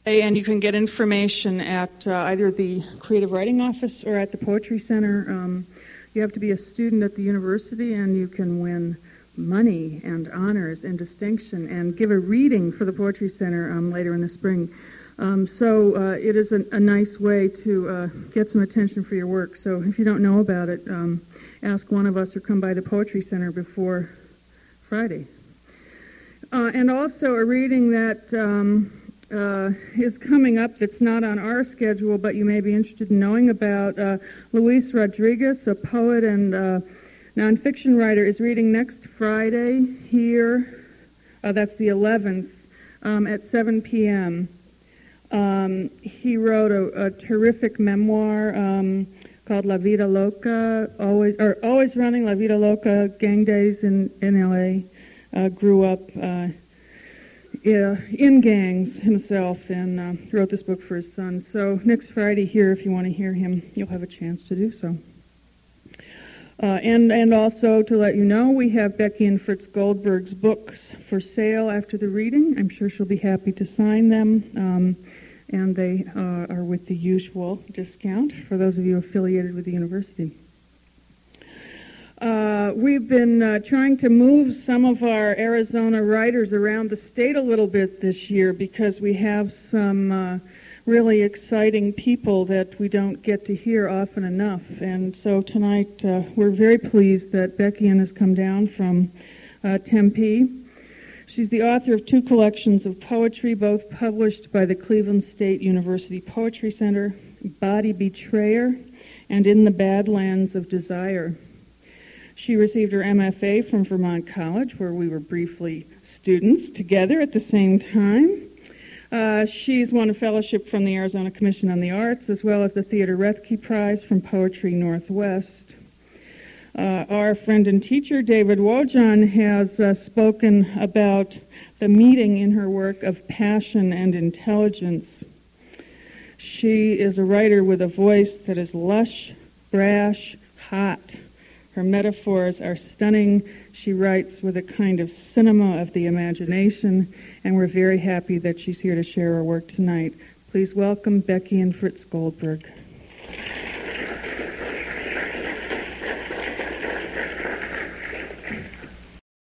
And you can get information at either the Creative Writing Office or at the Poetry Center. You have to be a student at the university, and you can win money and honors and distinction and give a reading for the Poetry Center later in the spring. So it is a nice way to get some attention for your work. So if you don't know about it, ask one of us or come by the Poetry Center before Friday. And also a reading that is coming up that's not on our schedule, but you may be interested in knowing about. Luis Rodriguez, a poet and nonfiction writer, is reading next Friday here. That's the 11th at 7 p.m. He wrote a terrific memoir called La Vida Loca, Always Running, La Vida Loca, Gang Days in L.A. Grew up in gangs himself and wrote this book for his son. So next Friday here, if you want to hear him, you'll have a chance to do so. And also to let you know, we have Becky and Fritz Goldberg's books for sale after the reading. I'm sure she'll be happy to sign them. And they are with the usual discount for those of you affiliated with the university. We've been trying to move some of our Arizona writers around the state a little bit this year because we have some really exciting people that we don't get to hear often enough. And so tonight we're very pleased that Becky Ann has come down from Tempe. She's the author of 2 collections of poetry, both published by the Cleveland State University Poetry Center, Body Betrayer and In the Badlands of Desire. She received her MFA from Vermont College, where we were briefly students together at the same time. She's won a fellowship from the Arizona Commission on the Arts, as well as the Theodore Rethke Prize from Poetry Northwest. Our friend and teacher, David Wojan, has spoken about the meeting in her work of passion and intelligence. She is a writer with a voice that is lush, brash, hot. Her metaphors are stunning. She writes with a kind of cinema of the imagination, and we're very happy that she's here to share her work tonight. Please welcome Becky and Fritz Goldberg.